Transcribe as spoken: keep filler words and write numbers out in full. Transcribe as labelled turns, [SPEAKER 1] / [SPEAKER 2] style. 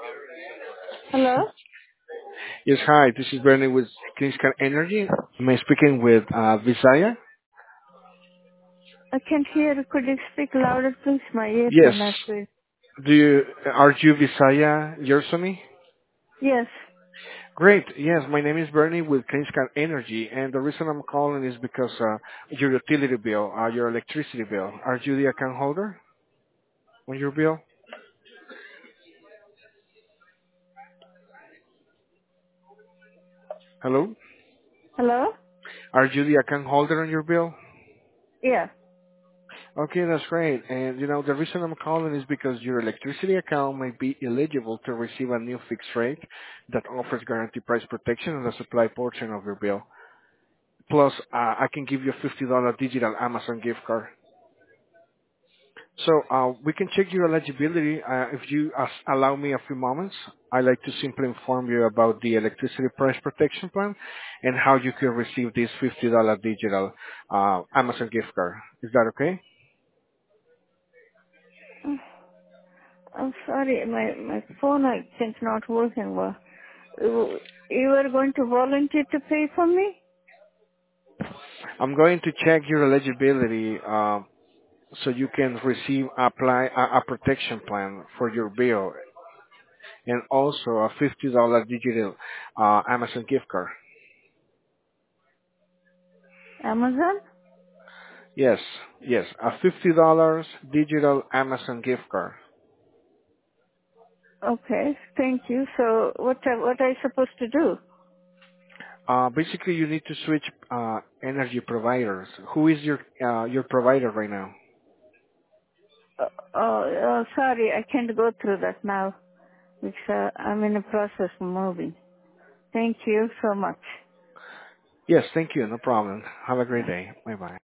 [SPEAKER 1] Hello?
[SPEAKER 2] Yes, hi. This is Bernie with Kingscan Energy. Am I speaking with uh, Visaya?
[SPEAKER 1] I can't hear. Could you speak louder, please? My
[SPEAKER 2] Yes.
[SPEAKER 1] earphone not good.
[SPEAKER 2] Do you are you Visaya Yersoni?
[SPEAKER 1] Yes.
[SPEAKER 2] Great. Yes, my name is Bernie with Kingscan Energy, and the reason I'm calling is because uh, your utility bill, uh, your electricity bill. Are you the account holder on your bill? Hello.
[SPEAKER 1] Hello?
[SPEAKER 2] Are you the account holder on your bill?
[SPEAKER 1] Yeah.
[SPEAKER 2] Okay, that's great. And you know, the reason I'm calling is because your electricity account may be eligible to receive a new fixed rate that offers guaranteed price protection on the supply portion of your bill. Plus, uh, I can give you a fifty dollars digital Amazon gift card. So uh, we can check your eligibility. Uh, if you uh, allow me a few moments, I'd like to simply inform you about the electricity price protection plan and how you can receive this fifty dollars digital uh, Amazon gift card. Is that okay?
[SPEAKER 1] Uh, I'm sorry. My my phone I think not working well. You you are going to volunteer to pay for me?
[SPEAKER 2] I'm going to check your eligibility uh, so you can receive apply a, a protection plan for your bill and also a fifty dollars digital uh, Amazon gift card.
[SPEAKER 1] Amazon?
[SPEAKER 2] Yes, yes, a fifty dollars digital Amazon gift card.
[SPEAKER 1] Okay. Thank you. So what I, what I supposed to do?
[SPEAKER 2] Uh, basically, you need to switch uh, energy providers. Who is your uh, your provider right now?
[SPEAKER 1] Uh, oh, oh, sorry. I can't go through that now because uh, I'm in the process of moving. Thank you so much.
[SPEAKER 2] Yes, thank you. No problem. Have a great
[SPEAKER 1] Bye.
[SPEAKER 2] day. Bye bye.